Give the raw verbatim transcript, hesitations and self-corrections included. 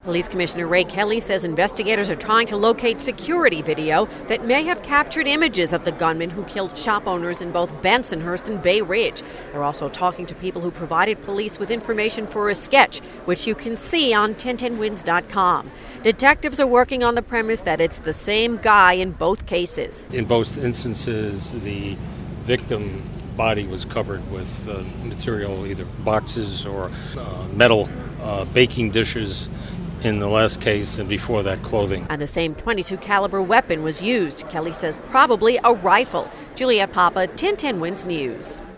Police Commissioner Ray Kelly says investigators are trying to locate security video that may have captured images of the gunman who killed shop owners in both Bensonhurst and Bay Ridge. They're also talking to people who provided police with information for a sketch, which you can see on ten ten wins dot com. Detectives are working on the premise that it's the same guy in both cases. In both instances, the victim body was covered with uh, material, either boxes or uh, metal uh, baking dishes. In the last case, and before that, clothing. And the same twenty-two caliber weapon was used. Kelly says probably a rifle. Juliette Papa, ten ten Wins News.